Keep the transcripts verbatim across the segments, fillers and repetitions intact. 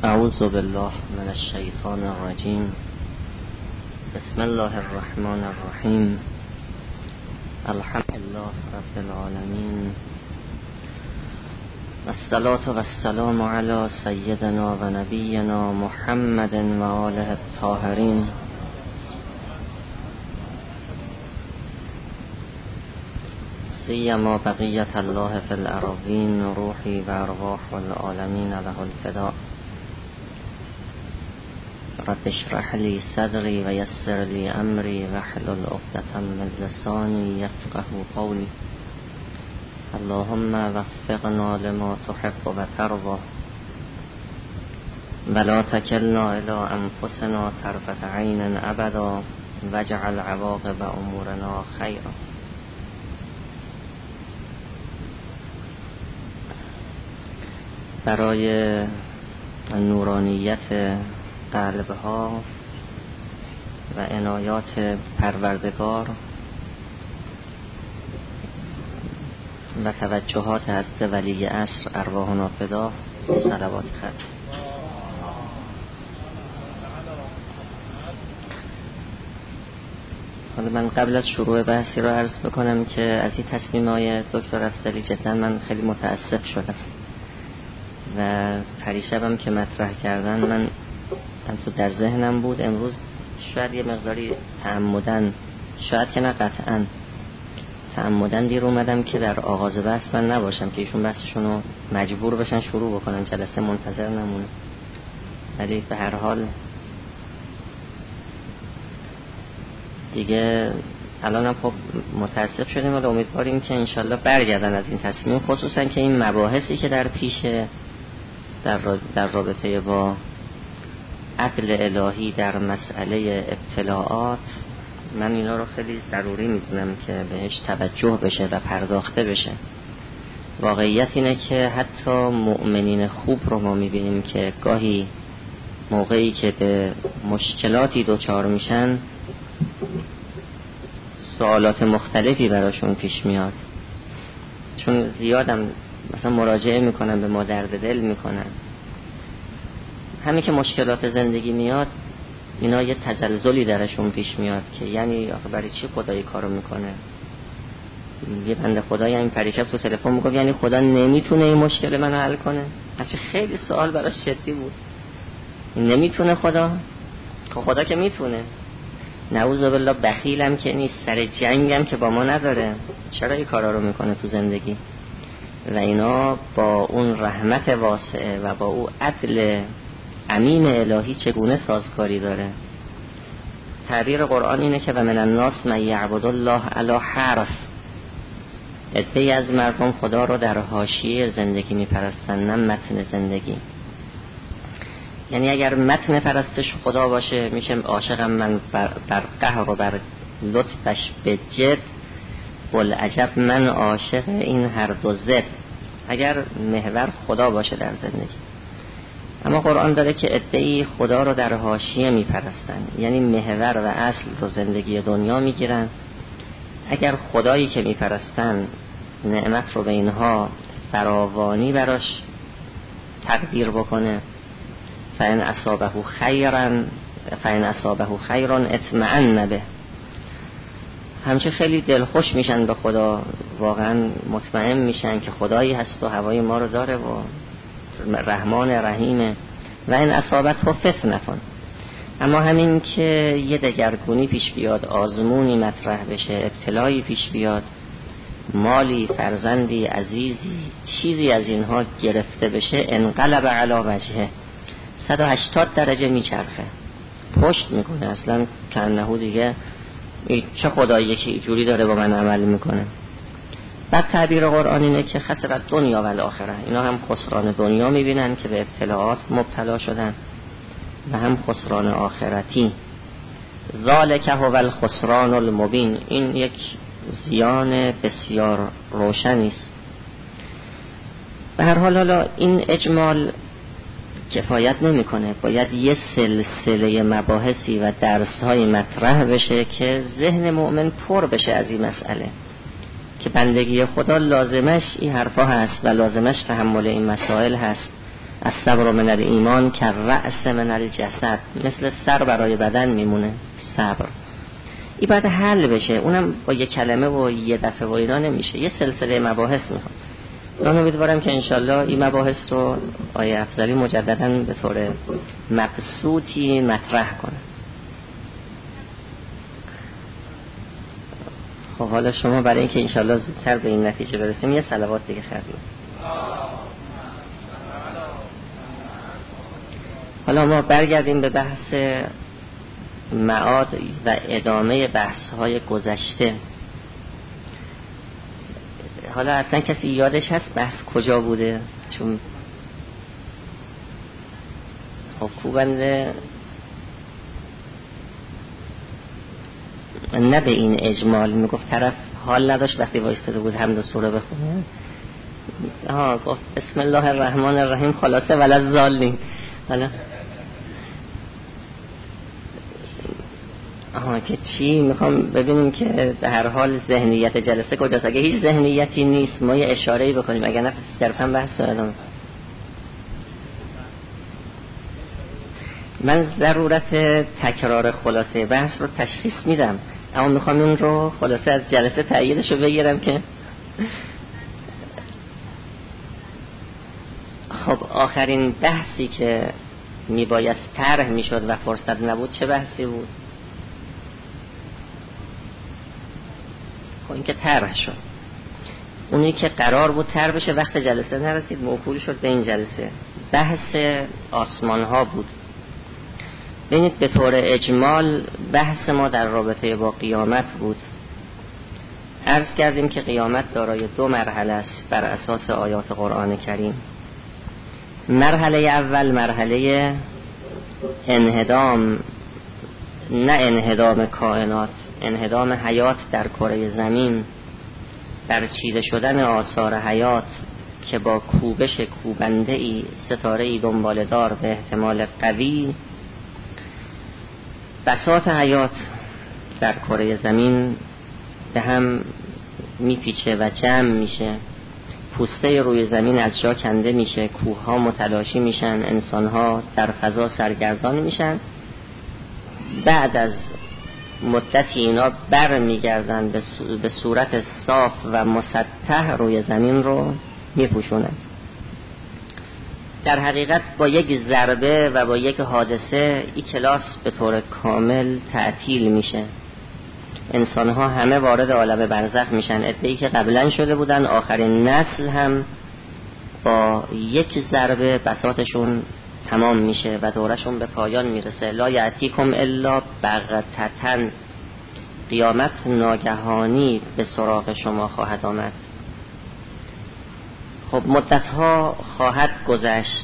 اعوذ بالله من الشیطان الرجیم. بسم الله الرحمن الرحیم. الحمد لله رب العالمین، والصلاة والسلام علی سیدنا و نبینا محمد و آله الطاهرین. سیما بقیت الله فی الارضین، روحی و ارواح العالمین له الفداء. رب اشرح لی صدری و یسر لی امری واحلل عقدة من لسانی یفقهوا قولی. اللهم وفقنا لما تحب و ترضى ولا تکلنا الی انفسنا طرفة عین ابدا واجعل عواقب امورنا خیرا. برای نورانیت قلبها و عنایات پروردگار و توجهات حضرت ولی عصر ارواحنا فدا، صلوات ختم. حالا من قبل از شروع بحثی رو عرض بکنم که از این تصمیم‌های دکتر افضلی جدا من خیلی متاسف شدم و پریشبم که مطرح کردن من تو در ذهنم بود. امروز شاید یه مقداری تعمدن، شاید که نه قطعا تعمدن دیر اومدم که در آغاز بحث من نباشم که ایشون بحثشون رو مجبور بشن شروع بکنن، جلسه منتظر نمونه. ولی به هر حال دیگه الانم خب متاسف شدیم و امیدواریم که انشالله برگردن از این تصمیم، خصوصا که این مباحثی که در پیشه در, در رابطه با عدل الهی در مسئله ابتلاعات، من اینا رو خیلی ضروری میدونم که بهش توجه بشه و پرداخته بشه. واقعیت اینه که حتی مؤمنین خوب رو ما میبینیم که گاهی موقعی که به مشکلاتی دوچار میشن سوالات مختلفی براشون پیش میاد، چون زیادم مثلا مراجعه میکنن به ما، درد دل میکنن. همین که مشکلات زندگی میاد اینا یه تزلزلی درشون پیش میاد که یعنی آخه برای چی خدایی کارو میکنه. یه بنده خدایی این پریشب تو تلفن میگفت یعنی خدا نمیتونه این مشکل منو حل کنه. هرچی خیلی سوال براش جدی بود، نمیتونه خدا؟ خب خدا که میتونه. نعوذ بالله بخیلم که نیست، سر جنگم که با ما نداره، چرا این کارا رو میکنه تو زندگی؟ و اینا با اون رحمت واسعه و با اون عدل امین الهی چگونه سازگاری داره. تعبیر قرآن اینه که و من الناس من یعبد الله علی حرف، عده‌ای از مردم خدا رو در حاشیه زندگی میپرستن نه متن زندگی. یعنی اگر متن پرستش خدا باشه میشه عاشقم من بر, بر قهر و بر لطفش به جد، بلعجب من عاشق این هر دو زد. اگر محور خدا باشه در زندگی. اما قرآن داره که عده‌ای خدا رو در حاشیه میپرستن، یعنی محور و اصل رو زندگی دنیا میگیرن. اگر خدایی که میپرستن نعمت رو به اینها فراوانی براش تقدیر بکنه، فإن اصابه خیرا فإن اصابه خیرا اطمأن به، همچه خیلی دلخوش میشن به خدا، واقعا مطمئن میشن که خدایی هست و هوای ما رو داره و رحمان رحیمه. و این اصابته فتنتون، اما همین که یه دگرگونی پیش بیاد، آزمونی مطرح بشه، ابتلایی پیش بیاد، مالی، فرزندی، عزیزی، چیزی از اینها گرفته بشه، انقلب علی وجهه، صد و هشتاد درجه میچرخه، پشت میکنه. اصلا کنهو دیگه چه خدایی که اینجوری داره با من عمل میکنه. بعد تعبیر قرآن اینه که خسر دنیا و الاخره، اینا هم خسران دنیا میبینن که به ابتلاعات مبتلا شدن و هم خسران آخرتی. ذالک هو الخسران المبین، این یک زیان بسیار روشنی است. به هر حال حالا این اجمال کفایت نمیکنه، باید یه سلسله مباحثی و درس‌های مطرح بشه که ذهن مؤمن پر بشه از این مسئله که بندگی خدا لازمش این حرفا هست و لازمش تحمل این مسائل هست الصبر من الایمان کالرأس من الجسد، مثل سر برای بدن میمونه صبر. این باید حل بشه، اونم با یه کلمه و یه دفعه و اینا نمیشه، یه سلسله مباحث میخواد. من امیدوارم که انشالله این مباحث رو آیه افضلی مجدداً به طور مبسوطی مطرح کنه. خب حالا شما برای اینکه انشالله زودتر به این نتیجه برسیم یه صلوات دیگه خردیم. حالا ما برگردیم به بحث معاد و ادامه بحث های گذشته. حالا اصلا کسی یادش هست بحث کجا بوده؟ چون خب خوبنده نه به این اجمال، میگفت طرف حال نداشت وقتی وایستاده بود حمد و سوره بخونه، ها گفت بسم الله الرحمن الرحیم خلاصه ولد ضالین. حالا آها که چی میخوام ببینیم که به هر حال ذهنیت جلسه کجاست. اگه هیچ ذهنیتی نیست ما یه اشاره‌ای بکنیم، اگه نه صرفا بحث ادامه. من ضرورت تکرار خلاصه بحث رو تشخیص میدم، اما میخوام این رو خلاصه از جلسه تأییدش رو بگیرم که خب آخرین بحثی که میبایست طرح میشد و فرصت نبود چه بحثی بود؟ خب این که طرح شد، اونی که قرار بود طرح بشه وقت جلسه نرسید موکول شد به این جلسه، بحث آسمان ها بود. ببینید به طور اجمال بحث ما در رابطه با قیامت بود. عرض کردیم که قیامت دارای دو مرحله است بر اساس آیات قرآن کریم. مرحله اول مرحله انهدام، نه انهدام کائنات، انهدام حیات در کره زمین، برچیده شدن آثار حیات که با کوبش کوبنده ای ستاره ای دنبال دار به احتمال قوی بساط حیات در کره زمین به هم میپیچه و جمع میشه، پوسته روی زمین از جا کنده میشه، کوه ها متلاشی میشن، انسان ها در فضا سرگردان میشن. بعد از مدتی اینا بر میگردن به صورت صاف و مسطح روی زمین رو میپوشونن. در حقیقت با یک ضربه و با یک حادثه این کلاس به طور کامل تعطیل میشه. انسان ها همه وارد عالم برزخ میشن. عده‌ای که قبلا شده بودن آخرین نسل هم با یک ضربه بساطشون تمام میشه و دورشون به پایان میرسه. لا یأتیکم الا بغتة، قیامت ناگهانی به سراغ شما خواهد آمد. خب مدتها خواهد گذشت،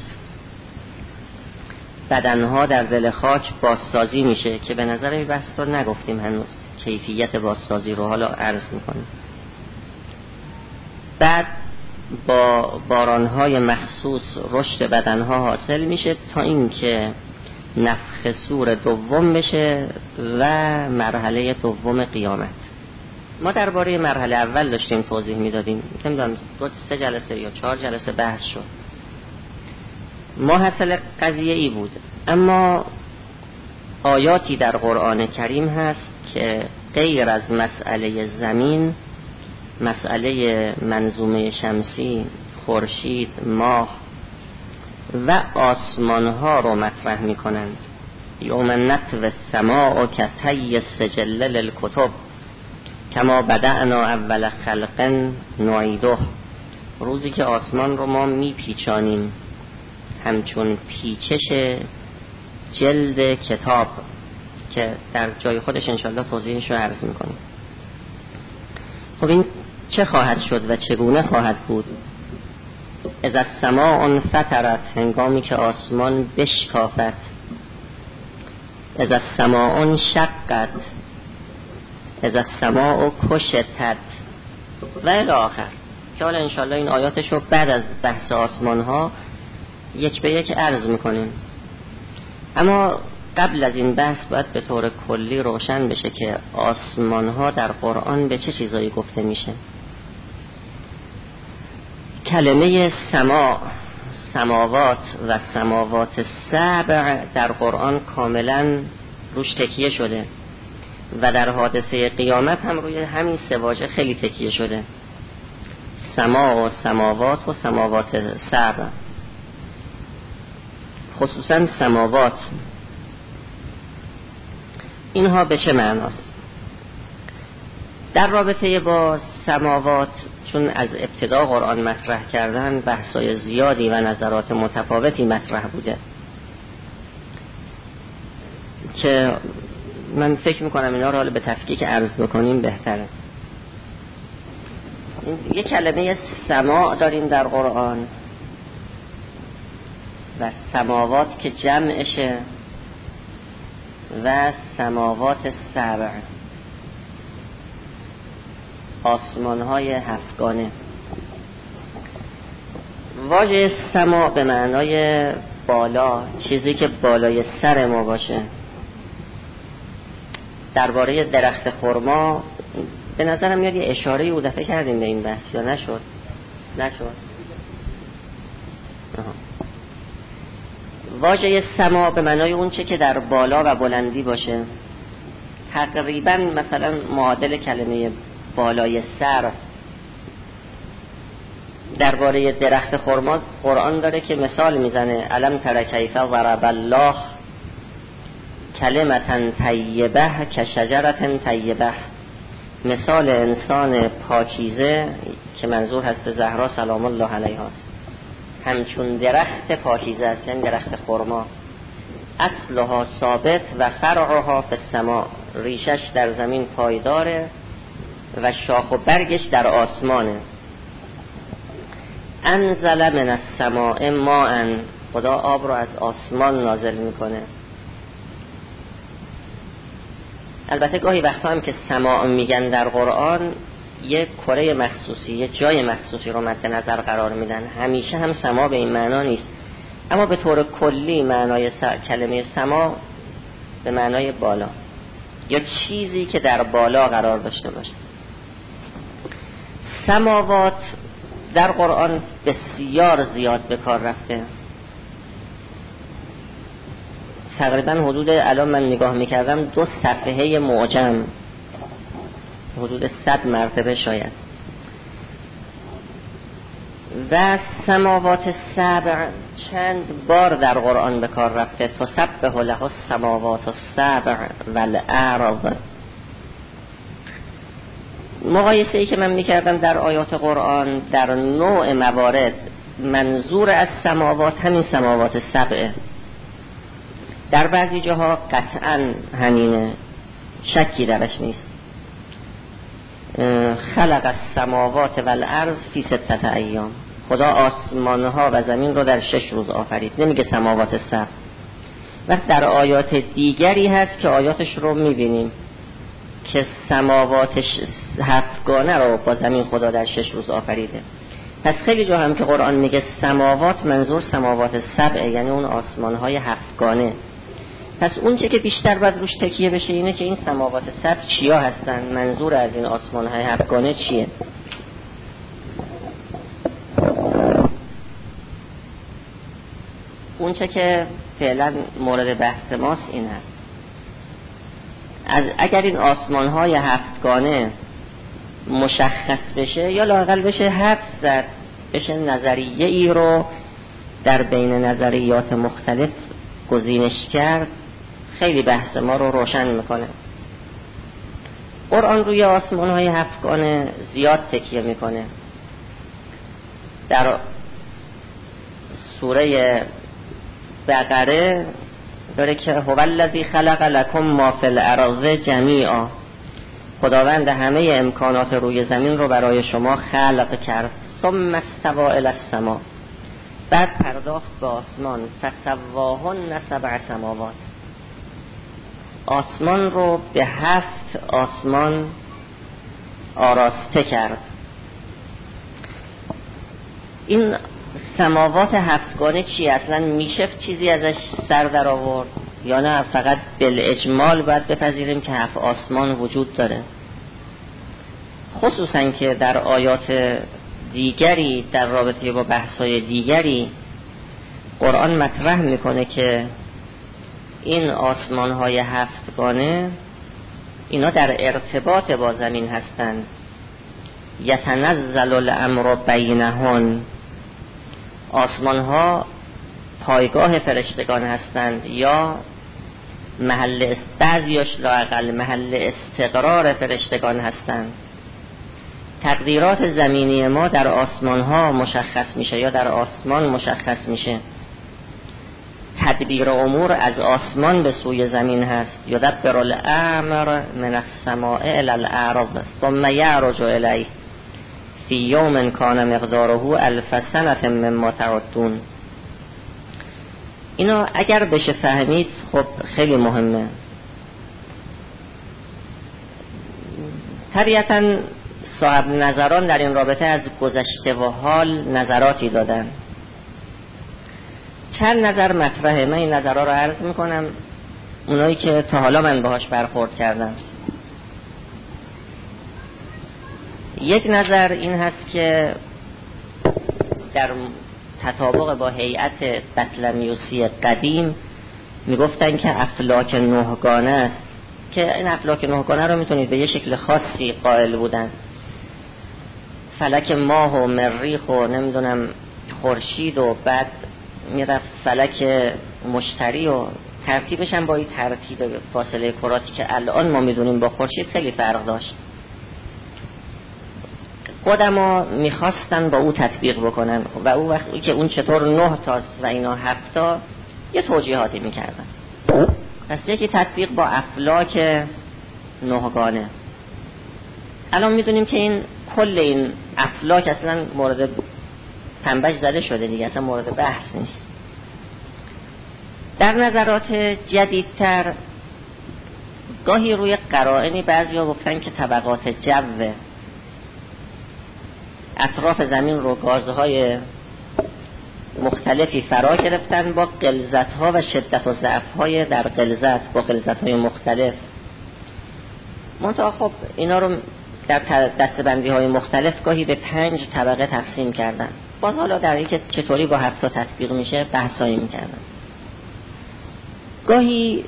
بدنها در دل خاک بازسازی میشه که به نظر این بحث رو نگفتیم هنوز، کیفیت بازسازی رو حالا عرض میکنیم. بعد با بارانهای مخصوص رشد بدنها حاصل میشه تا اینکه نفخ صور دوم بشه و مرحله دوم قیامت. ما درباره مرحله اول داشتیم توضیح میدادیم، نمیدونم دو سه جلسه یا چهار جلسه بحث شد. ما حاصل قضیه ای بود، اما آیاتی در قرآن کریم هست که غیر از مسئله زمین، مسئله منظومه شمسی، خورشید، ماه و آسمان ها رو مطرح می کنند. یوم نطوی السماء کطی السجل للکتب کما بدأنا اول خلق نعیده. روزی که آسمان رو ما می پیچانیم همچون پیچش جلد کتاب، که در جای خودش انشالله توضیحش رو عرض می کنیم. خب این چه خواهد شد و چگونه خواهد بود؟ اذا السماء انفطرت، هنگامی که آسمان بشکافد. اذا السماء انشقت، اذا السماء کشطت و الی آخر، که حالا انشالله این آیاتش رو بعد از بحث آسمان ها یک به یک عرض میکنیم. اما قبل از این بحث باید به طور کلی روشن بشه که آسمان ها در قرآن به چه چیزایی گفته میشه. کلمه سما، سماوات و سماوات سبع در قرآن کاملا روش تکیه شده و در حادثه قیامت هم روی همین سه واژه خیلی تکیه شده، سما و سماوات و سماوات سبع. خصوصا سماوات اینها به چه معناست؟ در رابطه با سماوات چون از ابتدا قرآن مطرح کردن بحثای زیادی و نظرات متفاوتی مطرح بوده که من فکر میکنم اینا رو حالا به تفکیک عرض بکنیم بهتره. یه کلمه سماع داریم در قرآن و سماوات که جمعشه و سماوات سبع، آسمان های هفتگانه. واژه سما به معنای بالا، چیزی که بالای سر ما باشه. درباره درخت خرما به نظرم میاد یه اشاره او دفعه کردیم به این بحث یا نشد؟ نشد. واژه سما به معنای اون چه که در بالا و بلندی باشه، تقریبا مثلا معادل کلمه بالای سر. درباره درخت خرما قرآن داره که مثال میزنه الم تر کیف ضرب الله کلمة طیبه کشجرة طیبه، مثال انسان پاکیزه که منظور هست زهرا سلام الله علیها است، همچون درخت پاکیزه است، یعنی درخت خرما، اصلها ثابت و فرعها فی السماء، ریشش در زمین پایداره و شاخ و برگش در آسمانه. انزل من السماء ماء، خدا آب رو از آسمان نازل میکنه. البته گاهی وقتا هم که سماع میگن در قرآن یه کره مخصوصی، یه جای مخصوصی رو مد نظر قرار میدن، همیشه هم سماع به این معنا نیست، اما به طور کلی معنای س... کلمه سماع به معنای بالا یا چیزی که در بالا قرار داشته باشه. سماوات در قرآن بسیار زیاد به کار رفته، تقریبا حدود الان من نگاه میکردم دو صفحه معجم، حدود صد مرتبه شاید. و سماوات سبع چند بار در قرآن به کار رفته، تسبح له السماوات السبع والارض. مقایسه ای که من میکردم در آیات قرآن در نوع موارد منظور از سماوات همین سماوات سبعه، در بعضی جاها قطعا همینه، شکی درش نیست. خلق السماوات والارض فی ستة ایام، خدا آسمانها و زمین رو در شش روز آفرید، نمیگه سماوات سبع. وقت در آیات دیگری هست که آیاتش رو میبینیم که سماواتش هفتگانه رو با زمین خدا در شش روز آفریده. پس خیلی جا هم که قرآن میگه سماوات منظور سماوات سبعه، یعنی اون آسمانهای هفتگانه. پس اون چه که بیشتر باید روش تکیه بشه اینه که این سماوات سبع چیا هستن، منظور از این آسمانهای هفتگانه چیه. اون چه که فعلا مورد بحث ماست این هست، از اگر این آسمانهای هفتگانه مشخص بشه یا لااقل بشه حد زد، بشه نظریه ای رو در بین نظریات مختلف گزینش کرد، خیلی بحث ما رو روشن میکنه. قرآن روی آسمانهای هفتگانه زیاد تکیه میکنه. در سوره بقره داره که هو الذی خلق لکم ما فی الارض جمیعا، خداوند همه امکانات روی زمین رو برای شما خلق کرد. ثم استوى الی السماء، بعد پرداخت به آسمان. فسواهن سبع سماوات، آسمان رو به هفت آسمان آراسته کرد. این سماوات هفتگانه چی؟ اصلا میشه چیزی ازش سر در آورد یا نه فقط بالاجمال باید بپذیریم که هفت آسمان وجود داره؟ خصوصا که در آیات دیگری در رابطه با بحث‌های دیگری قرآن مطرح میکنه که این آسمان های هفتگانه اینا در ارتباط با زمین هستند. یتنزل الامر بینهن، آسمان ها پایگاه فرشتگان هستند یا محل بعضیاش لااقل محل استقرار فرشتگان هستند. تقدیرات زمینی ما در آسمان ها مشخص میشه یا در آسمان مشخص میشه. تدبیر امور از آسمان به سوی زمین هست. یدبر الامر من السماء الی الارض ثم یعرج الیه فی یوم کان مقداره الف سنة مما تعدون. اینا اگر بشه فهمید خب خیلی مهمه. طبیعتاً صاحب نظران در این رابطه از گذشته و حال نظراتی دادن. چند نظر مطرحه، من این نظرها رو عرض میکنم، اونایی که تا حالا من باهاش برخورد کردم. یک نظر این هست که در تطابق با هیئت بطلمیوسی قدیم میگفتن که افلاک نهگانه است، که این افلاک نهگانه رو میتونید به یه شکل خاصی قائل بودن. فلک ماه و مریخ و نمیدونم خورشید و بعد میرفت فلک مشتری و ترتیبش هم با این ترتیب فاصله کراتی که الان ما میدونیم با خورشید خیلی فرق داشت. قدما میخواستن با او تطبیق بکنن و او وقتی که اون چطور نه تاست و اینا هفت تا یه توجیهاتی میکردن. پس یکی تطبیق با افلاک نهگانه. الان میدونیم که این کل این افلاک اصلا مورد تنبش زده شده دیگه، اصلا مورد بحث نیست. در نظرات جدیدتر گاهی روی قرائنی بعضیا گفتن که طبقات جو اطراف زمین رو گازهای مختلفی فرا گرفتن با غلظت‌ها و شدت و ضعف‌های در غلظت با غلظت‌های مختلف. منتها خب اینا رو در دسته‌بندی‌های مختلف گاهی به پنج طبقه تقسیم کردن. باز حالا در اینکه چطوری با هفت تا تطبیق میشه بحثایی میکردن. گاهی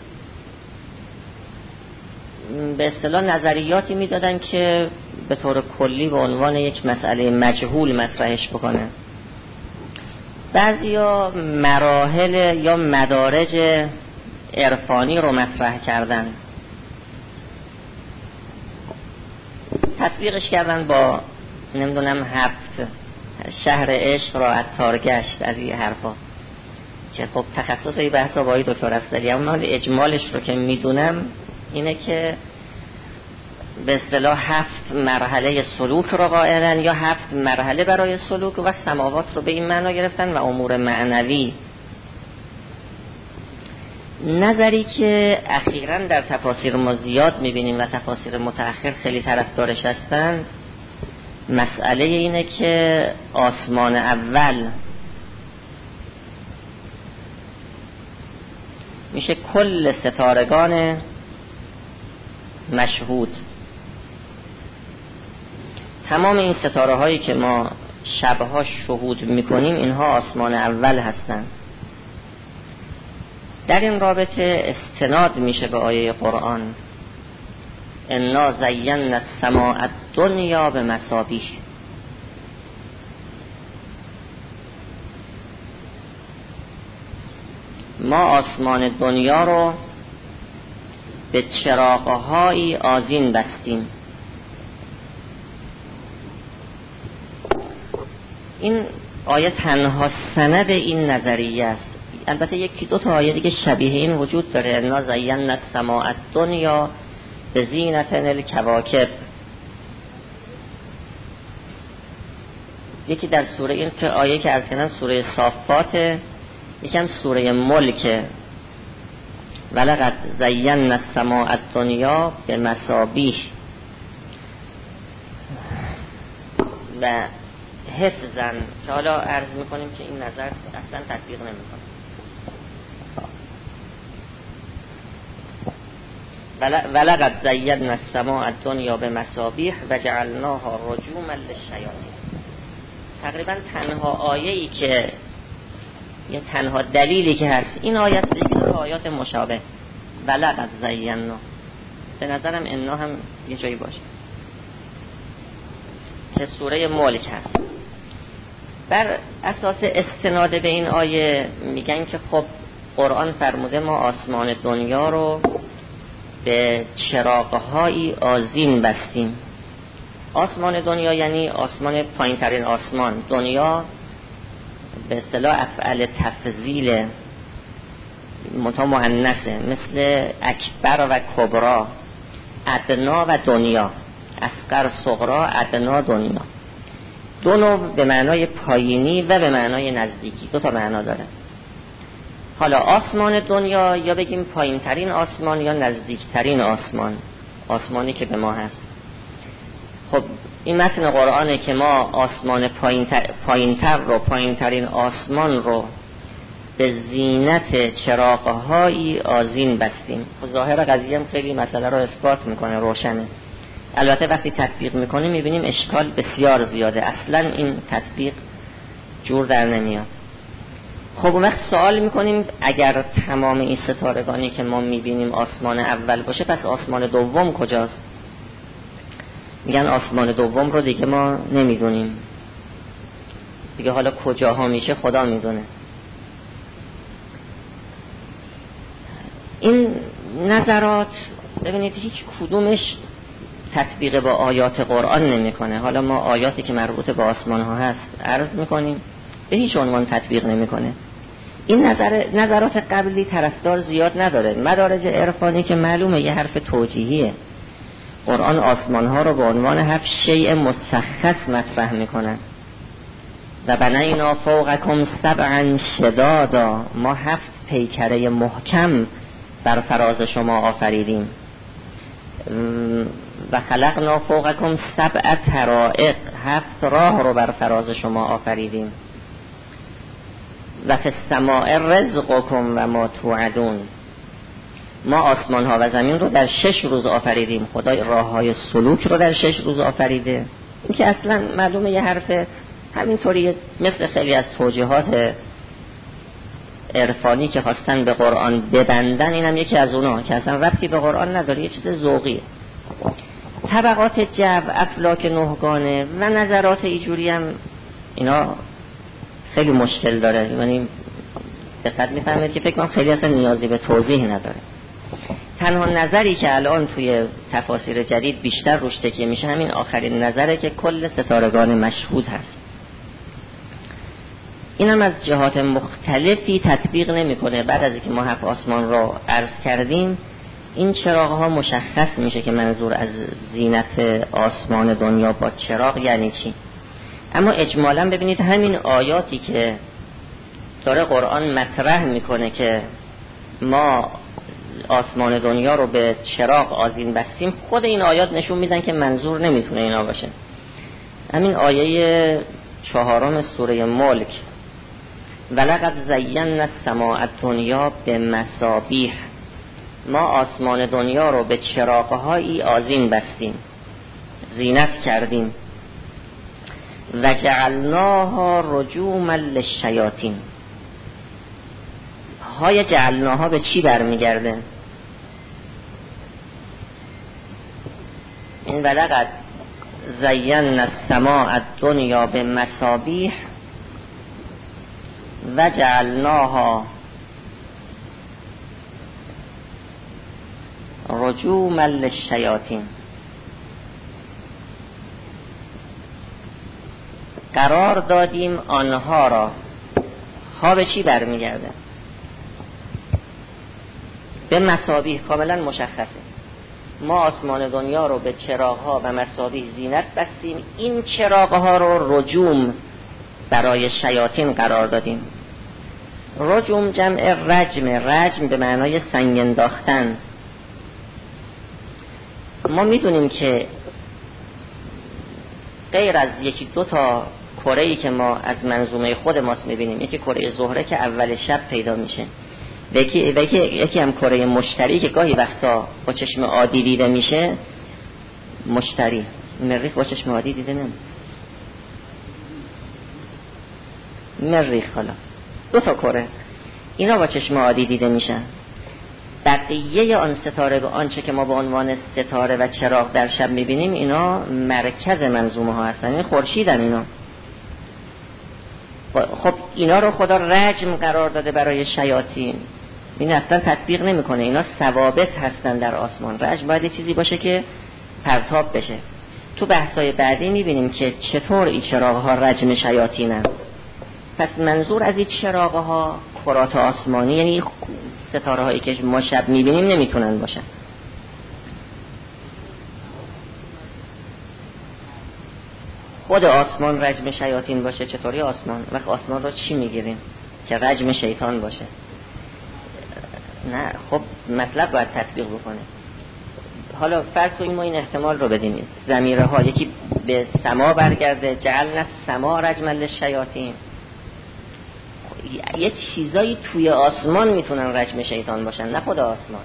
به اصطلاح نظریاتی میدادن که به طور کلی به عنوان یک مسئله مجهول مطرحش بکنه. بعضیا مراحل یا مدارج عرفانی رو مطرح کردن، تطبیقش کردن با نمیدونم هفت شهر عشق را عطار گشت از این حرفا که خب تخصص این بحثا با این دکتر افضلی. اما من اجمالش رو که میدونم اینه که به اصطلاح هفت مرحله سلوک رو قائلن یا هفت مرحله برای سلوک و سماوات رو به این معنا گرفتن و امور معنوی. نظری که اخیراً در تفاسیر ما زیاد میبینیم و تفاسیر متأخر خیلی طرفدارش هستن، مسئله اینه که آسمان اول میشه کل ستارگان مشهود. تمام این ستاره هایی که ما شبها شهود میکنیم اینها آسمان اول هستند. در این رابطه استناد میشه به آیه قرآن انا زینا السماء الدنیا بمصابیح. ما آسمان دنیا رو به چراغ‌های آذین بستیم. این آیه تنها سند این نظریه است. البته یکی دو تا آیه دیگه شبیه این وجود داره. انا زینا السماء الدنیا بزینة الکواکب. یکی در سوره این که آیه که از کنم سوره صافات، یکم سوره ملک ولقد زینا السماء الدنیا بمصابیح و حفظاً، که حالا عرض میکنیم که این نظر اصلا تطبیق نمیکنه. ولقد زینا السماء الدنیا بمصابیح و جعلناها رجوما للشیاطین. تقریبا تنها آیه‌ای که یه تنها دلیلی که هست این آیه است، دیگه دو آیات مشابه ولقد زینا، به نظرم انا هم یه جایی باشه که سوره ملک هست. بر اساس استناد به این آیه میگن که خب قرآن فرموده ما آسمان دنیا رو به چراغ‌هایی آذین بستیم. آسمان دنیا یعنی آسمان پایین‌ترین آسمان. دنیا به اصطلاح افعال تفضیل متا مؤنثه، مثل اکبر و کبرا، ادنا و دنیا، اصغر صغرا، ادنا دنیا. دو نوع به معنای پایینی و به معنای نزدیکی، دو تا معنا داره. حالا آسمان دنیا یا بگیم پایین‌ترین آسمان یا نزدیکترین آسمان، آسمانی که به ما هست. خب این متن قرآنه که ما آسمان پایین‌تر پایین‌تر رو، پایین‌ترین آسمان رو به زینت چراغ‌هایی آذین بستیم. خب ظاهر قضیه هم خیلی مسئله رو اثبات میکنه، روشنه. البته وقتی تطبیق میکنیم میبینیم اشکال بسیار زیاده، اصلا این تطبیق جور در نمیاد. خب اون وقت سوال میکنیم اگر تمام این ستارگانی که ما میبینیم آسمان اول باشه، پس آسمان دوم کجاست؟ میگن آسمان دوم رو دیگه ما نمیدونیم دیگه، حالا کجاها میشه خدا میدونه. این نظرات ببینید هیچ کدومش تطبیق با آیات قرآن نمیکنه. حالا ما آیاتی که مربوط به آسمان ها هست عرض میکنیم، به هیچ عنوان تطبیق نمیکنه. این نظر نظرات قبلی طرفدار زیاد نداره. مدارج عرفانی که معلومه یه حرف توجیهیه. قرآن آسمان ها رو به عنوان هفت شیء مشخص مطرح میکنه. و بنینا فوقکم سبعا شدادا، ما هفت پیکره محکم بر فراز شما آفریدیم. و خلقنا فوقکم سبع طرائق، هفت راه رو بر فراز شما آفریدیم. و فی السماء رزقکم و ما توعدون، ما آسمان ها و زمین رو در شش روز آفریدیم. خدا راه های سلوک رو در شش روز آفریده. این که اصلا معلومه یه حرف همینطوری، مثل خیلی از توجیهات عرفانی که خواستن به قرآن ببندن، اینم یکی از اونا که اصلا ربطی به قرآن نداره، یه چیز ذوقیه. طبقات جو، افلاک نهگانه و نظرات ایجوری هم اینا خیلی مشکل داره. یعنی دقت می‌فهمید که فکر کنم خیلی اصلا نیازی به توضیح نداره. تنها نظری که الان توی تفاسیر جدید بیشتر روش تکیه میشه همین آخرین نظره که کل ستارگان مشهود هست. اینم از جهات مختلفی تطبیق نمیکنه. بعد از اینکه ما هفت آسمان رو عرض کردیم، این چراغ ها مشخص میشه که منظور از زینت آسمان دنیا با چراغ یعنی چی. اما اجمالا ببینید همین آیاتی که داره قرآن مطرح میکنه که ما آسمان دنیا رو به چراغ آذین بستیم، خود این آیات نشون میدن که منظور نمیتونه اینا باشه. همین آیه چهارم سوره ملک، ولقد زینا السماء الدنیا بمصابیح، ما آسمان دنیا رو به چراغ‌هایی آذین بستیم، زینت کردیم. و جعلناها رجوما للشیاطین، های جعلناها به چی برمیگرده؟ این ولقد زینا السماء الدنیا بمصابیح و جعلناها رجوما للشیاطین، قرار دادیم آنها را. ها به چی برمیگرده؟ به مصابیح. کاملا مشخصه. ما آسمان دنیا رو به چراغ‌ها و مصابیح زینت بستیم. این چراغ‌ها رو رجوم برای شیاطین قرار دادیم. رجوم جمع رجم، رجم به معنای سنگ انداختن. ما میدونیم که غیر از یکی دو تا کره‌ای که ما از منظومه خود ماست میبینیم، یکی کره زهره که اول شب پیدا میشه، یکی یکی یکی هم کره مشتری که گاهی وقتا با چشم عادی دیده میشه. مشتری مریخ با چشم عادی دیده نمیشه. مریخ حالا دو تا کره، اینا با چشم عادی دیده میشن. بقیه آن ستاره، به آنچه که ما به عنوان ستاره و چراغ در شب میبینیم، اینا مرکز منظومه ها هستن، این خورشیدن اینا. خب اینا رو خدا رجم قرار داده برای شیاطین، این اصلا تطبیق نمیکنه. اینا ثوابت هستن در آسمان. رجم باید یه چیزی باشه که پرتاب بشه. تو بحثای بعدی میبینیم که چطور این چراغ ها رجم شیاطینن. پس منظور از این چراغ ها کرات آسمانی، یعنی ستاره هایی که ما شب میبینیم نمیتونن باشن. خود آسمان رجم شیاطین باشه؟ چطوری آسمان؟ وقت آسمان رو چی میگیریم که رجم شیطان باشه؟ نه، خب مطلب باید تطبیق بکنه. حالا فرض کنیم ما این احتمال رو بدیم، ضمیره ها یکی به سما برگرده، جعلنا السما رجما للشیاطین. یه چیزایی توی آسمان میتونن رجم شیطان باشن، نه خود آسمان.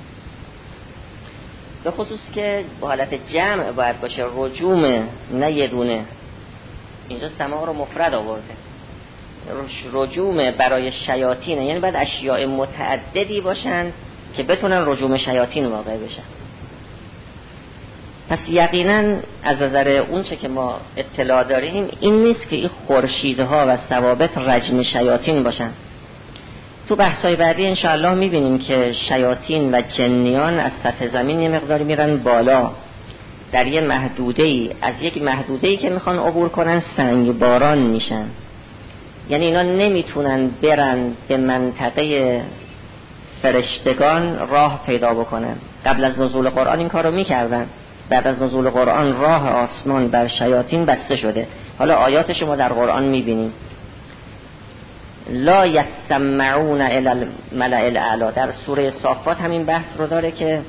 به خصوص که با حالت جمع باید باشه، رجوم نه یه دونه. اینجا سما رو مفرد آورده، رجوم برای شیاطین، یعنی باید اشیاء متعددی باشن که بتونن رجوم شیاطین واقع بشن. پس یقینا از نظر اون چه که ما اطلاع داریم این نیست که این خورشیدها و ثوابت رجم شیاطین باشن. تو بحثای بعدی انشاءالله میبینیم که شیاطین و جنیان از سطح زمین یه مقداری میرن بالا، در یه محدوده‌ای، از یک محدوده‌ای که میخوان عبور کنن سنگ باران میشن. یعنی اینا نمیتونن برن به منطقه فرشتگان راه پیدا بکنن. قبل از نزول قرآن این کارو میکردن، بعد از نزول قرآن راه آسمان بر شیاطین بسته شده. حالا آیاتش ما در قرآن میبینیم. لا یسمعون الی الملأ الاعلی، در سوره صافات همین بحث رو داره که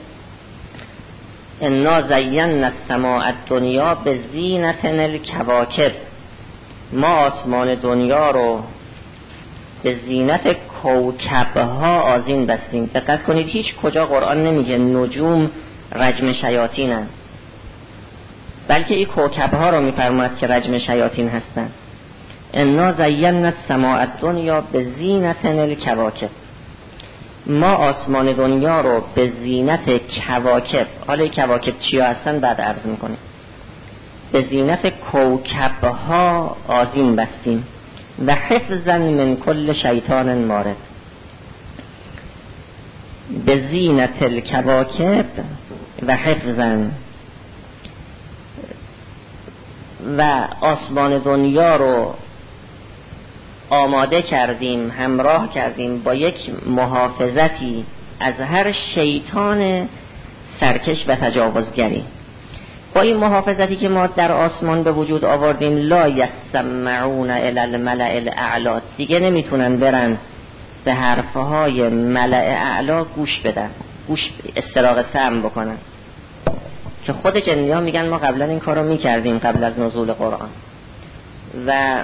انا زینا السماء الدنیا بزینة الکواکب، ما آسمان دنیا رو به زینت کوکبها آذین بستیم. دقت کنید هیچ کجا قرآن نمیگه نجوم رجم شیاطینن، بلکه این کوکبها رو میفرماید که رجم شیاطین هستن. انا زینا السماء الدنیا بزینة الکواکب، ما آسمان دنیا رو به زینت کواکب، حالا کواکب چیا هستن بعد عرض میکنیم، به زینت کوکبها آذین بستیم و حفظا من کل شیطان مارد. به زینت الکواکب و حفظا، و آسمان دنیا رو آماده کردیم، همراه کردیم با یک محافظتی از هر شیطان سرکش و تجاوزگری. با این محافظتی که ما در آسمان به وجود آوردیم، لا یسمعون الی الملأ الاعلی، دیگه نمیتونن برن به حرفهای ملأ اعلی گوش بدن، گوش استراق سمع بکنن، که خود جنیا میگن ما قبلا این کارو میکردیم قبل از نزول قرآن. و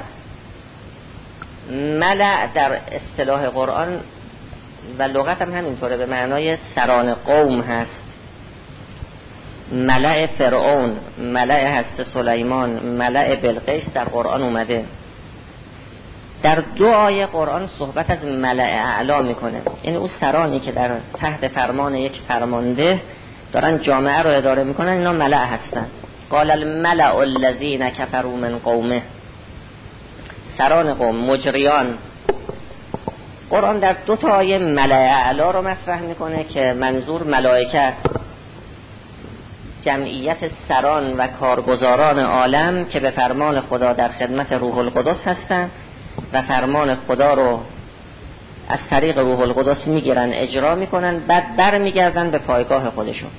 ملأ در اصطلاح قرآن و لغت هم همینطوره، به معنای سران قوم هست. ملأ فرعون، ملأ هست سلیمان، ملأ بلقیس در قرآن اومده. در دو آیه قرآن صحبت از ملأ اعلا میکنه، یعنی اون سرانی که در تحت فرمان یک فرمانده دارن جامعه رو اداره میکنن، اینا ملأ هستن. قال الملأ الذین کفروا من قومه، سران قوم، مجریان. قرآن در دو تا آیه ملأ اعلا رو مطرح میکنه که منظور ملائکه است، جمعیت سران و کارگزاران عالم که به فرمان خدا در خدمت روح القدس هستند و فرمان خدا رو از طریق روح القدس میگیرن، اجرا میکنن، بعد بر میگردن به پایگاه خودشون.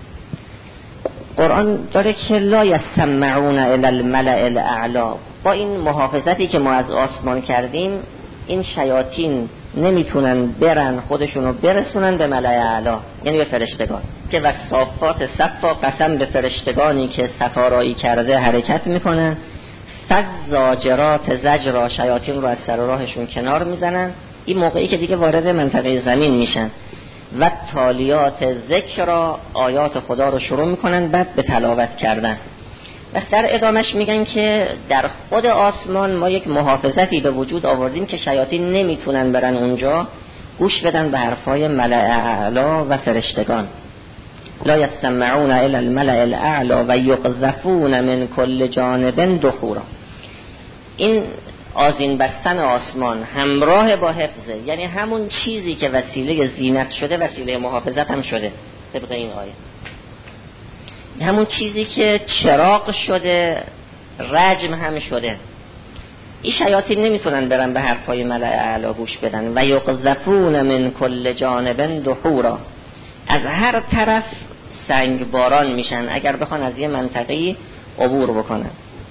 قرآن داره که لا یسمعون الی الملأ الاعلی، با این محافظتی که ما از آسمان کردیم این شیاطین نمیتونن برن خودشونو برسونن به ملأ اعلی، یعنی به فرشتگان. که و صافات صفا، قسم به فرشتگانی که صفارایی کرده حرکت میکنن، فزاجرات زجرا، شیاطین رو از سر راهشون کنار میزنن، این موقعی که دیگه وارد منطقه زمین میشن. و تالیات ذکر، آیات خدا رو شروع میکنن بعد به تلاوت کردن. و در ادامش میگن که در خود آسمان ما یک محافظتی به وجود آوردیم که شیاطین نمیتونن برن اونجا گوش بدن به حرفای ملأ اعلی و فرشتگان. لا یستمعون الی الملأ الاعلی و یقذفون من کل جانب دحورا. این آذین بستن آسمان همراه با حفظه، یعنی همون چیزی که وسیله زینت شده وسیله محافظت هم شده طبق این آیه. همون چیزی که چراغ شده رجم هم شده. این شیاطین نمیتونن برن به حرفای ملأ اعلی گوش بدن. و یقذفون من کل جانب دحورا، از هر طرف سنگ باران میشن اگر بخوان از یه منطقه‌ای عبور بکنن.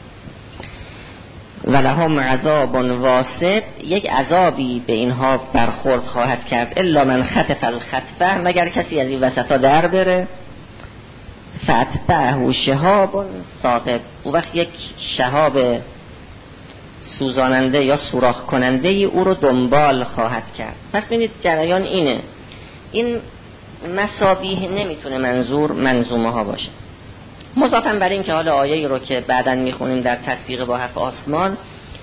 ولهم عذاب واسع، یک عذابی به اینها برخورد خواهد کرد. الا من خطف الخطفه، مگر کسی از این وسطا در بره. فتبعه شهاب ثاقب، او وقت یک شهاب سوزاننده یا سوراخ کننده ای او رو دنبال خواهد کرد. پس ببینید جریان اینه. این مسابیح نمیتونه منظور منظومه ها باشه. مضافاً بر این که حالا آیه‌ای رو که بعداً میخونیم در تطبیق با هفت آسمان،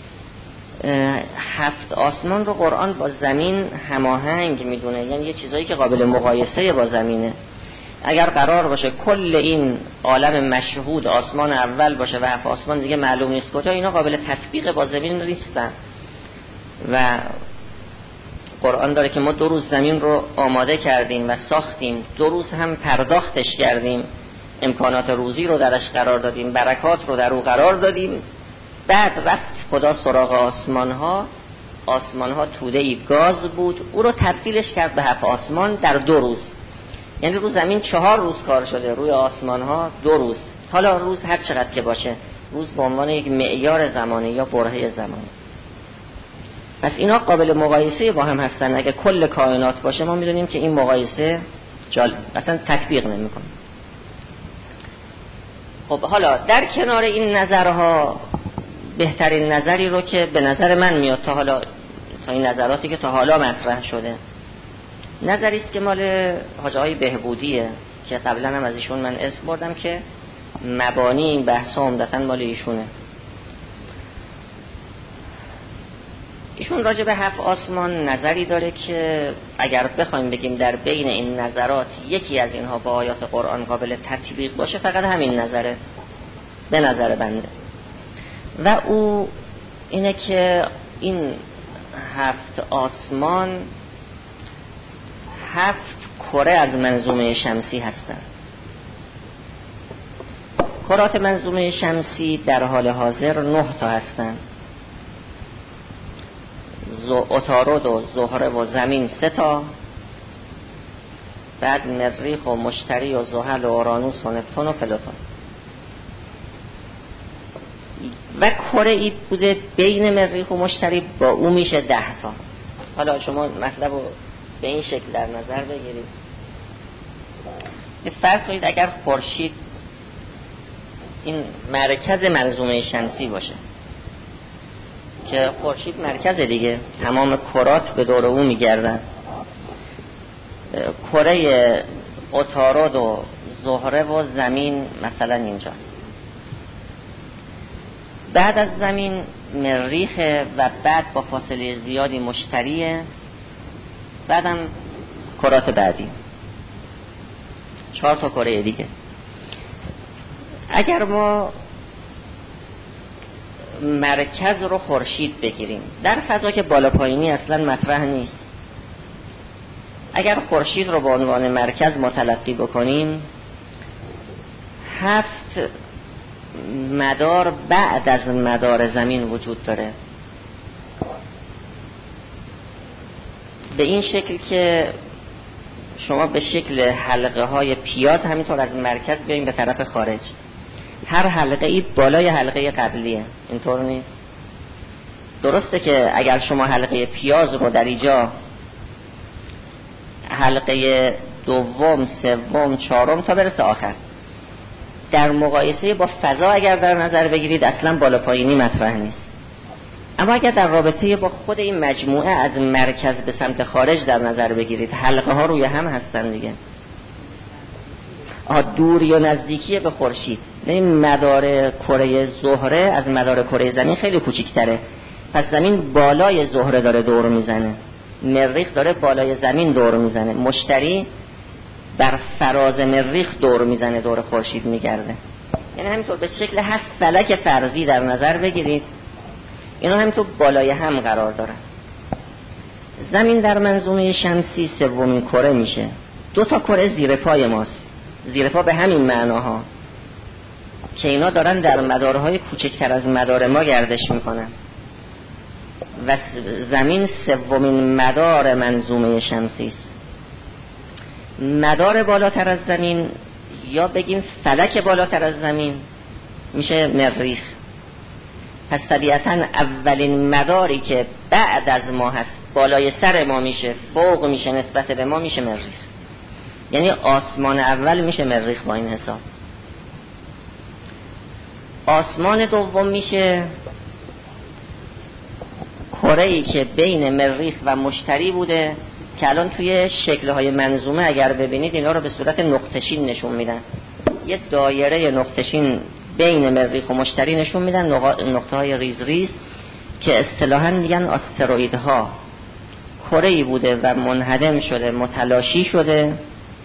هفت آسمان رو قرآن با زمین هماهنگ میدونه، یعنی یه چیزایی که قابل مقایسه با زمینه. اگر قرار باشه کل این عالم مشهود آسمان اول باشه و هفت آسمان دیگه معلوم نیست کجا، اینا قابل تطبیق با زمین نیستن. و قرآن داره که ما دو روز زمین رو آماده کردیم و ساختیم، دو روز هم پرداختش کردیم، امکانات روزی رو درش قرار دادیم، برکات رو در او قرار دادیم. بعد رفت خدا سراغ آسمان ها، آسمان ها توده ای گاز بود، او رو تبدیلش کرد به هفت آسمان در دو روز. یعنی رو زمین چهار روز کار شده، روی آسمان ها دو روز. حالا روز هر چقدر که باشه، روز به عنوان یک معیار زمانی یا برهه زمانی. پس اینا قابل مقایسه با هم هستن. اگه کل کائنات باشه ما میدونیم که این مقایسه جالب مثلا تطبیق نمیکنه. خب حالا در کنار این نظرها بهترین نظری رو که به نظر من میاد تا حالا، تا این نظراتی که تا حالا مطرح شده، نظری است که مال حاج آقای بهبودیه که قبلا هم از ایشون من اسم بردم که مبانی این بحث عمدتاً مال ایشونه. ایشون راجع به هفت آسمان نظری داره که اگر بخوایم بگیم در بین این نظرات یکی از اینها با آیات قرآن قابل تطبیق باشه، فقط همین نظره به نظر بنده. و او اینه که این هفت آسمان هفت کره از منظومه شمسی هستند. کرات منظومه شمسی در حال حاضر نه تا هستند. عطارد و زهره و زمین سه تا، بعد مریخ و مشتری و زحل و اورانوس و نپتون و پلوتون. و کره ای بوده بین مریخ و مشتری، با او میشه ده تا. حالا شما مطلب رو به این شکل در نظر بگیرید. فرض کنید اگر خورشید این مرکز منظومه شمسی باشه، که خورشید مرکز دیگه، تمام کرات به دور او میگردن. کره عطارد و زهره و زمین مثلا اینجاست. بعد از زمین مریخ و بعد با فاصله زیادی مشتریه، بعدم کرات بعدی، چهار تا کره دیگه. اگر ما مرکز رو خورشید بگیریم، در فضا که بالا پایینی اصلا مطرح نیست، اگر خورشید رو به عنوان مرکز متلقی بکنیم، هفت مدار بعد از مدار زمین وجود داره، به این شکل که شما به شکل حلقه های پیاز همینطور از مرکز بیاییم به طرف خارج. هر حلقه ای بالای حلقه قبلیه، اینطور نیست؟ درسته که اگر شما حلقه پیاز رو در اینجا حلقه دوم، سوم، چهارم تا برسه آخر، در مقایسه با فضا اگر در نظر بگیرید اصلا بالا پایینی مطرح نیست. اما اگر در رابطه با خود این مجموعه از مرکز به سمت خارج در نظر بگیرید، حلقه ها روی هم هستن دیگه. آه دوری و نزدیکی به خورشید، این مدار کره زهره از مدار کره زمین خیلی کوچیک‌تره، پس زمین بالای زهره داره دور میزنه، مریخ داره بالای زمین دور میزنه، مشتری بر فراز مریخ دور میزنه، دور خورشید میگرده. یعنی همینطور به شکل هفت فلک فرضی در نظر بگیرید، اینا همینطور بالای هم قرار دارن. زمین در منظومه شمسی سومین کره میشه. دو تا کره زیر پای ماست، زیر پا به همین معناها که اینا دارن در مدارهای کوچکتر از مدار ما گردش میکنن و زمین سومین مدار منظومه شمسی است. مدار بالاتر از زمین یا بگیم فلک بالاتر از زمین میشه مریخ. پس طبیعتاً اولین مداری که بعد از ما هست، بالای سر ما میشه، فوق میشه، نسبت به ما میشه مریخ. یعنی آسمان اول میشه مریخ با این حساب. آسمان دوم میشه کره‌ای که بین مریخ و مشتری بوده که الان توی شکل‌های منظومه اگر ببینید اینا رو به صورت نقطه‌چین نشون میدن. یه دایره نقطه‌چین بین مریخ و مشتری نشون میدن، نقطه‌های ریز ریز که اصطلاحاً میگن آستروئیدها. کره‌ای بوده و منهدم شده، متلاشی شده،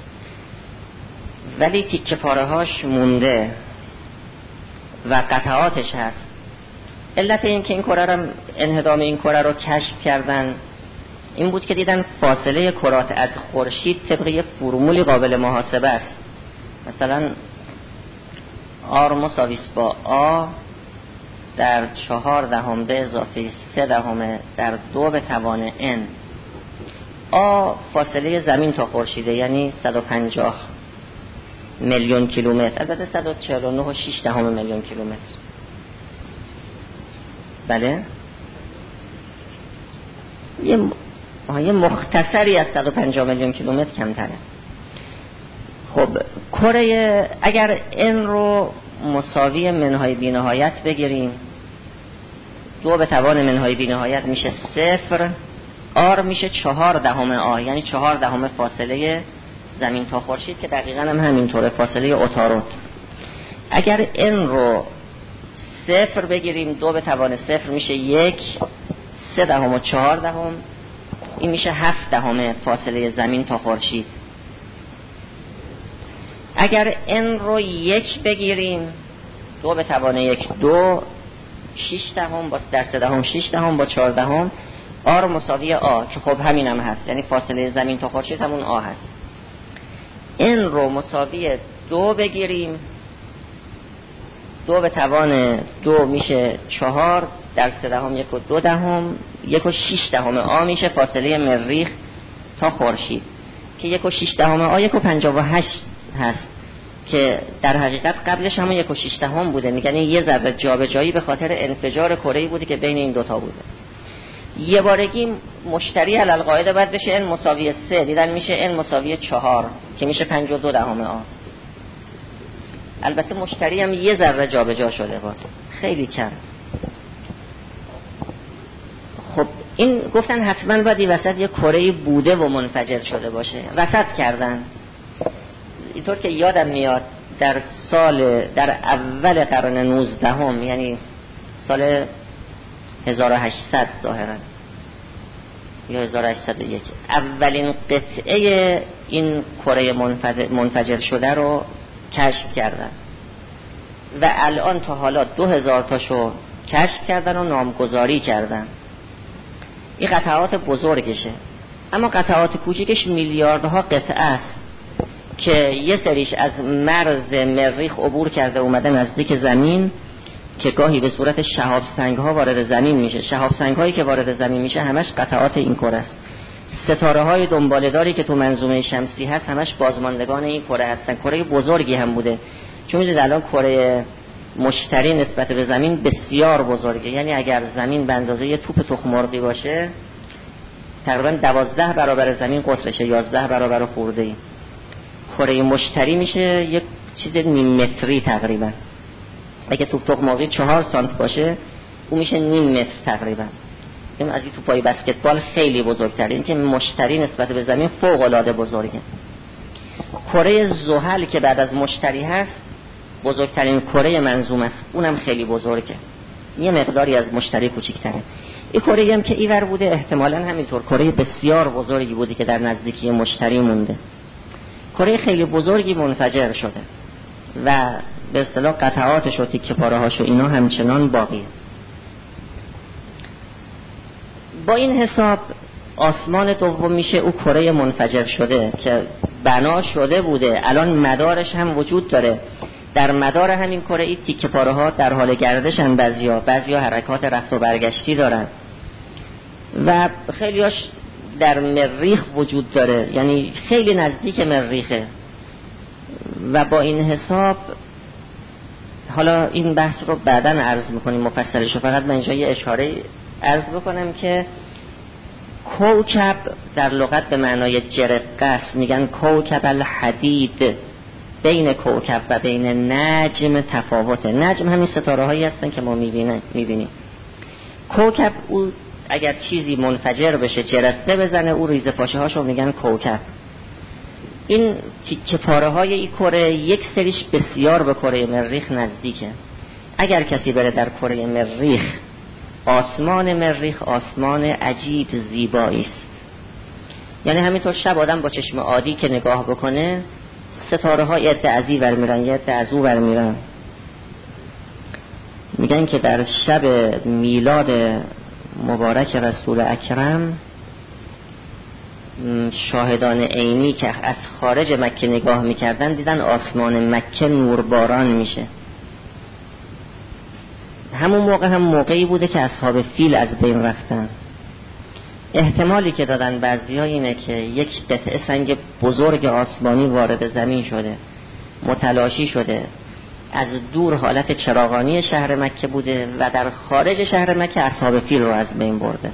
ولی تیکه پاره‌هاش مونده و قطعاتش هست. علت این که این کره رو انهدام این کره رو کشف کردن این بود که دیدن فاصله کرات از خورشید طبق یک فرمولی قابل محاسبه است. مثلا آر مساویس با آ در چهار دهم به اضافه سه دهم در دو به توان ان. آ فاصله زمین تا خورشیده، یعنی صد و پنجاه میلیون کیلومتر، البته صد و چهل و نه و شش دهم میلیون کیلومتر. بله یه یه مختصری از صد و پنجاه میلیون کیلومتر کمتره. خب کره اگر ان رو مساوی منهای بی‌نهایت بگیریم، دو به توان منهای بی‌نهایت میشه صفر، آر میشه چهار دهم آ، یعنی چهار دهم فاصله زمین تا خورشید که دقیقاً هم همینطوره، فاصله عطارد. اگر ان رو صفر بگیریم، دو به توان صفر میشه یک، سه دهم و چهار دهم، این میشه هفت دهم فاصله زمین تا خورشید. اگر ان رو یک بگیریم، دو به توان یک دو، شش دهم با در سه دهم شش دهم با چهار دهم، آر مساوی آ که خب همین هم هست، یعنی فاصله زمین تا خورشید همون آ هست. ان رو مساوی دو بگیریم، دو به توان دو میشه چهار، در سه دهم یک و دو دهم، یک و شش دهم آ میشه فاصله مریخ تا خورشید که یک و شش دهم آ یک و پنجاه و هشت هست که در حقیقت قبلش هم یک و شش دهم بوده. میگن یه ذره جابجایی به خاطر انفجار کره‌ای بوده که بین این دوتا بوده. یه بارگی مشتری علل قاعده باید بشه ان مساوی سه، دیدن میشه ان مساوی چهار که میشه پنج و دو دهم آ. البته مشتری هم یه ذره جابجا شده، باز خیلی کم. خب این گفتن حتما باید این وسط یه کره‌ای بوده و منفجر شده باشه، وسط کردن. اینطور که یادم میاد در سال در اول قرن نوزدهم، یعنی سال هزار و هشتصد ظاهرا یا هزار و هشتصد و یک، اولین قطعه این کره منفجر شده رو کشف کردن و الان تا حالا دو هزار تاشو کشف کردن و نامگذاری کردن. این قطعات بزرگشه، اما قطعات کوچیکش میلیاردها قطعه است که یه سریش از مرز مریخ عبور کرده اومده نزدیک زمین که گاهی به صورت شهاب سنگ ها وارد زمین میشه. شهاب سنگ هایی که وارد زمین میشه همش قطعات این کره است. ستاره های دنباله‌داری که تو منظومه شمسی هست همش بازماندگان این کره هستن. کره بزرگی هم بوده، چون میدونید الان کره مشتری نسبت به زمین بسیار بزرگه، یعنی اگر زمین به اندازه یه توپ تخم مرغی باشه تقریبا دوازده برابر زمین قطرشه، یازده برابر خورده ای. کره مشتری میشه یک چیز نیم متری تقریبا. اگه توپ تخم مرغی چهار سانت باشه اون میشه نیم متر تقریبا. این از این توپای بسکتبال خیلی بزرگتره. این که مشتری نسبت به زمین فوق العاده بزرگه. کره زحل که بعد از مشتری هست بزرگترین کره منظوم است، اونم خیلی بزرگه، یه مقداری از مشتری کوچیک‌تره. این کره هم که ایور بوده احتمالاً همینطور کره بسیار بزرگی بوده که در نزدیکی مشتری مونده. کره خیلی بزرگی منفجر شده و به اصطلاح قطعاتش و تیکه پاره‌هاش و اینا همچنان باقیه. با این حساب آسمان دوم میشه او کره منفجر شده که بنا شده بوده، الان مدارش هم وجود داره. در مدار همین کره ای تیکه پاره ها در حال گردشن، بعضیا بعضیا حرکات رفت و برگشتی دارن و خیلیاش در مریخ وجود داره، یعنی خیلی نزدیک مریخه. و با این حساب حالا این بحث رو بعداً عرض میکنیم مفصلش، فقط من اینجا یه اشاره عرض بکنم که کوکب در لغت به معنای جرقه است. میگن کوکب الحدید، بین کوکب و بین نجم تفاوته. نجم همین ستاره هایی هستن که ما میبینیم. کوکب او اگر چیزی منفجر بشه، جرقه بزنه، او ریزه پاشه هاشو میگن کوکب. این تیکه پاره های این کره یک سریش بسیار به کره مریخ نزدیکه. اگر کسی بره در کره مریخ، آسمان مریخ آسمان عجیب زیبایی است. یعنی همینطور شب آدم با چشم عادی که نگاه بکنه، ستاره ها یه عده از این ور میرن یه عده از اون ور میرن. میگن که در شب میلاد مبارک رسول اکرم شاهدان عینی که از خارج مکه نگاه میکردن دیدن آسمان مکه نورباران میشه. همون موقع هم موقعی بوده که اصحاب فیل از بین رفتن. احتمالی که دادن بعضی ها اینه که یک قطعه سنگ بزرگ آسمانی وارد زمین شده، متلاشی شده، از دور حالت چراغانی شهر مکه بوده و در خارج شهر مکه اصحاب فیل رو از بین برده.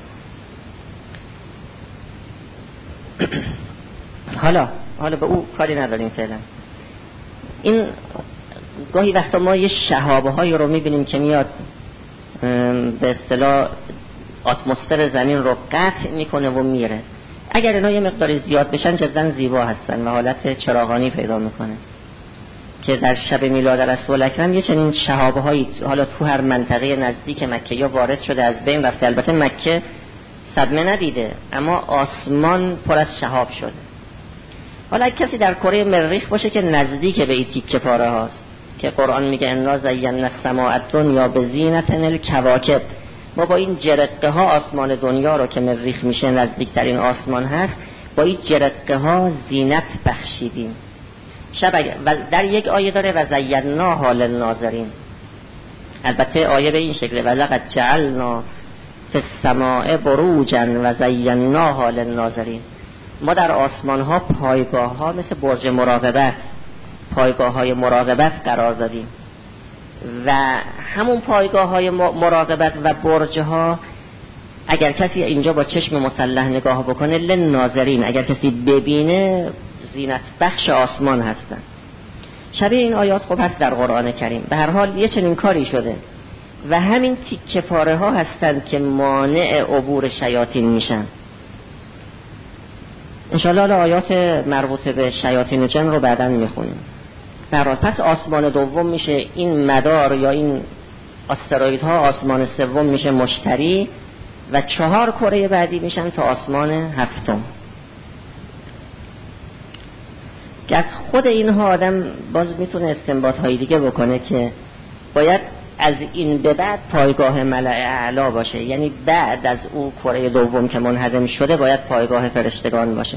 حالا حالا به او کاری نداریم فعلا. این گاهی وقتا ما یه شهابه هایی رو میبینیم که میاد به اصطلاح اتمسفر زمین رو قطع میکنه و میره. اگر اینا یه مقداری زیاد بشن جدا زیبا هستن و حالت چراغانی پیدا میکنه که در شب میلاد رسول اکرم یه چنین شهابه هایی حالا تو هر منطقه نزدیک مکه یا وارد شده از بین رفته. البته مکه صدمه ندیده اما آسمان پر از شهاب شده. حالا کسی در کره مریخ باشه که نزدیک به این تیکه پاره هاست که قرآن میگه انا زینا السماء الدنیا بزینة الکواکب، ما با این جرقه ها آسمان دنیا رو که مریخ میشه نزدیک در این آسمان هست با این جرقه ها زینت بخشیدیم. شب و در یک آیه داره و زیناها للناظرین. البته آیه به این شکله ولقد جعلنا فی السماء بروجا و زیناها للناظرین. ما در آسمان ها پایگاه ها مثل برج مراقبت، پایگاه های مراقبت قرار دادیم و همون پایگاه های مراقبت و برج ها اگر کسی اینجا با چشم مسلح نگاه بکنه للناظرین، اگر کسی ببینه زینت بخش آسمان هستن. شبیه این آیات خب هست در قرآن کریم. به هر حال یه چنین کاری شده و همین تیکه پاره ها هستند که مانع عبور شیاطین میشن. انشاءالله آیات مربوط به شیاطین جن رو بعداً میخونیم. برای پس آسمان دوم میشه این مدار یا این آسترویدها، آسمان سوم میشه مشتری و چهار کره بعدی میشن تا آسمان هفتم. که از خود اینها آدم باز میتونه استنباط های دیگه بکنه که باید از این به بعد پایگاه ملأ اعلی باشه، یعنی بعد از او کره دوم که منهدم شده باید پایگاه فرشتگان باشه.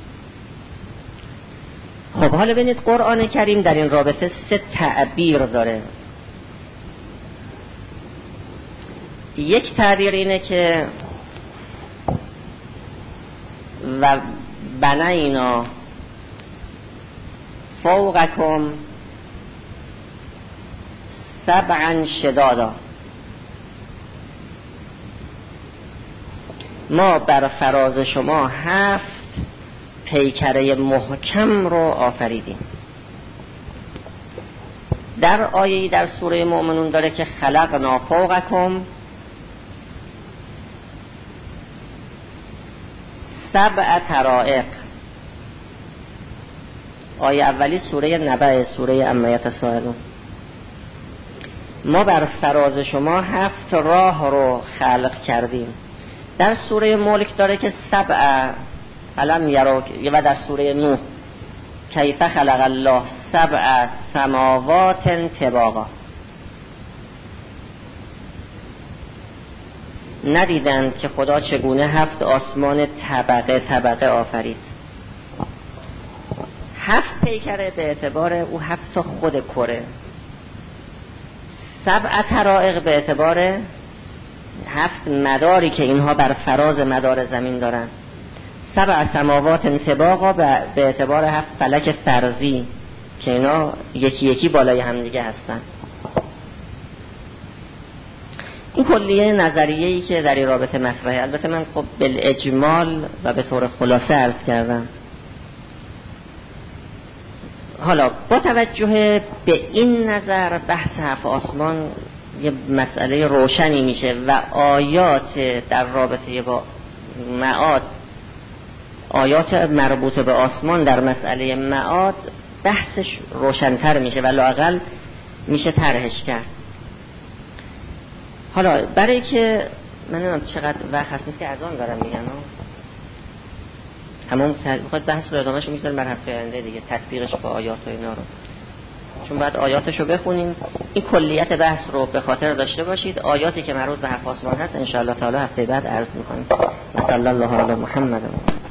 خب حالا ببینید قرآن کریم در این رابطه سه تعبیر داره. یک تعبیر اینه که و بنینا فوقکم سبعا شدادا، ما بر فراز شما هفت پیکره محکم رو آفریدیم. در آیه‌ای در سوره مؤمنون داره که خلقنا فوقکم سبع طرائق. آیه اولی سوره نبأ، سوره عما یتساءلون. ما بر فراز شما هفت راه رو خلق کردیم. در سوره ملک داره که سبع علم یرا، و در سوره نوح کیف خلق الله سبع سماوات طباقا، ندیدند که خدا چگونه هفت آسمان طبقه طبقه آفرید. هفت پیکره به اعتبار او هفت تا خود کره، سبع طرائق به اعتبار هفت مداری که اینها بر فراز مدار زمین دارن، سبع سماوات طباقا به اعتبار هفت فلک فرضی که اینا یکی یکی بالای هم دیگه هستن. این کلیه نظریه‌ای که در این رابطه مطرحه، البته من خب بالاجمال و به طور خلاصه عرض کردم. حالا با توجه به این نظر بحث هفت آسمان یه مسئله روشنی میشه و آیات در رابطه با معاد، آیات مربوط به آسمان در مسئله معاد بحثش روشن‌تر میشه و لااقل میشه طرحش کرد. حالا برای که من نمیدونم چقدر وقت هست، نیست که اذان دارم میگن همون میخواد بحث رو ادامهش رو میذاریم بر هفته آینده دیگه، تطبیقش با آیات و اینا رو، چون بعد آیاتش رو بخونیم. این کلیت بحث رو به خاطر داشته باشید. آیاتی که مربوط به هفت آسمان هست ان شاء الله تعالی هفته بعد عرض میکنیم. صلی الله علی محمد.